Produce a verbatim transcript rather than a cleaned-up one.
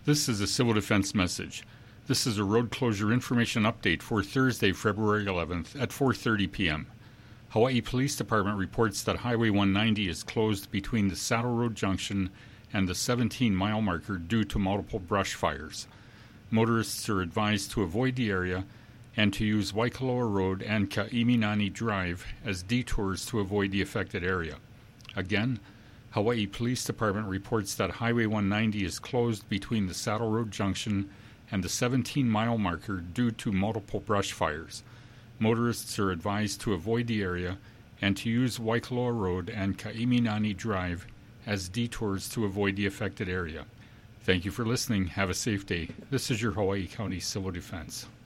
This is a Civil Defense message. This is a road closure information update for Thursday, February eleventh at four thirty p.m. Hawaii Police Department reports that Highway one ninety is closed between the Saddle Road Junction and the seventeen mile marker due to multiple brush fires. Motorists are advised to avoid the area and to use Waikoloa Road and Ka'iminani Drive as detours to avoid the affected area. Again, Hawaii Police Department reports that Highway one ninety is closed between the Saddle Road Junction and the seventeen mile marker due to multiple brush fires. Motorists are advised to avoid the area and to use Waikoloa Road and Ka'iminani Drive as detours to avoid the affected area. Thank you for listening. Have a safe day. This is your Hawaii County Civil Defense.